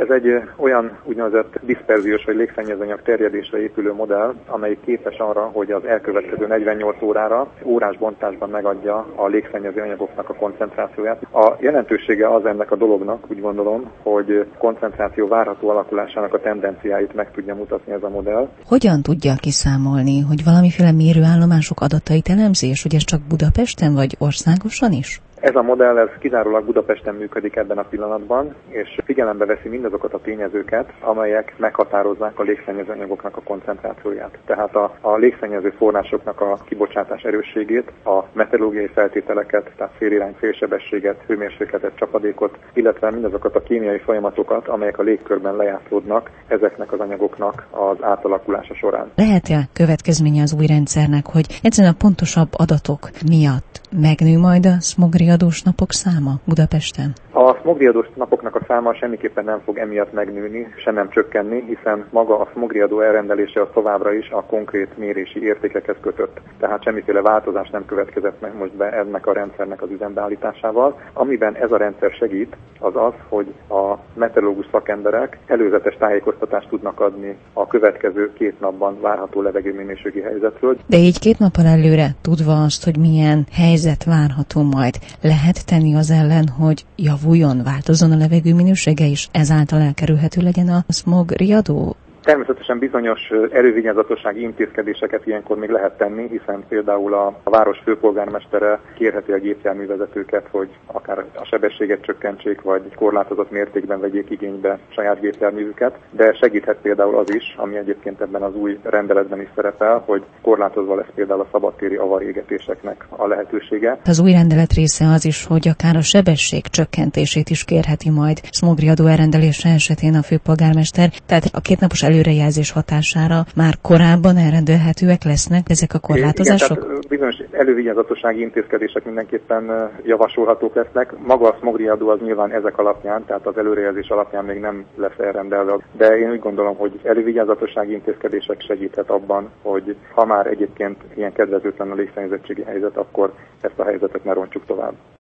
Ez egy olyan úgynevezett diszperziós vagy légszennyezőanyag terjedésre épülő modell, amely képes arra, hogy az elkövetkező 48 órára órás bontásban megadja a légszennyező anyagoknak a koncentrációját. A jelentősége az ennek a dolognak, úgy gondolom, hogy koncentráció várható alakulásának a tendenciáit meg tudja mutatni ez a modell. Hogyan tudja kiszámolni, hogy valamiféle mérőállomások adatait elemzi, és hogy ez csak Budapesten vagy országosan is? Ez a modell ez kizárólag Budapesten működik ebben a pillanatban, és figyelembe veszi mindazokat a tényezőket, amelyek meghatározzák a légszennyező anyagoknak a koncentrációját. Tehát a légszennyező forrásoknak a kibocsátás erősségét, a meteorológiai feltételeket, tehát szélirány, szélsebességet, hőmérsékletet, csapadékot, illetve mindazokat a kémiai folyamatokat, amelyek a légkörben lejátszódnak ezeknek az anyagoknak az átalakulása során. Lehet-e következménye az új rendszernek, hogy egyszerűen a pontosabb adatok miatt megnő majd a smogriadós napok száma Budapesten? A smogriadós napoknak a száma semmiképpen nem fog emiatt megnőni, sem nem csökkenni, hiszen maga a smogriadó elrendelése az továbbra is a konkrét mérési értékekhez kötött. Tehát semmiféle változás nem következett meg most be ennek a rendszernek az üzembeállításával. Amiben ez a rendszer segít, az az, hogy a meteorológus szakemberek előzetes tájékoztatást tudnak adni a következő 2 napban várható levegőminőségi helyzetről. De így 2 nappal előre, tudva azt, hogy milyen helyzet várható majd, lehet tenni az ellen, hogy javuljon, változzon a levegő minősége is, ezáltal elkerülhető legyen a smogriadó? Természetesen bizonyos elővigyázatossági intézkedéseket ilyenkor még lehet tenni, hiszen például a város főpolgármestere kérheti a gépjárművezetőket, hogy akár a sebességet csökkentsék, vagy korlátozott mértékben vegyék igénybe saját gépjárművüket, de segíthet például az is, ami egyébként ebben az új rendeletben is szerepel, hogy korlátozva lesz például a szabadtéri avarégetéseknek a lehetősége. Az új rendelet része az is, hogy akár a sebesség csökkentését is kérheti majd smogriadó elrendelése esetén a főpolgármester, tehát a 2 napos előrejelzés hatására már korábban elrendelhetőek lesznek ezek a korlátozások? Igen, tehát bizonyos elővigyázatossági intézkedések mindenképpen javasolhatók lesznek. Maga a smogriadó az nyilván ezek alapján, tehát az előrejelzés alapján még nem lesz elrendelve. De én úgy gondolom, hogy elővigyázatossági intézkedések segíthet abban, hogy ha már egyébként ilyen kedvezőtlen a légszennyezettségi helyzet, akkor ezt a helyzetet ne rontsuk tovább.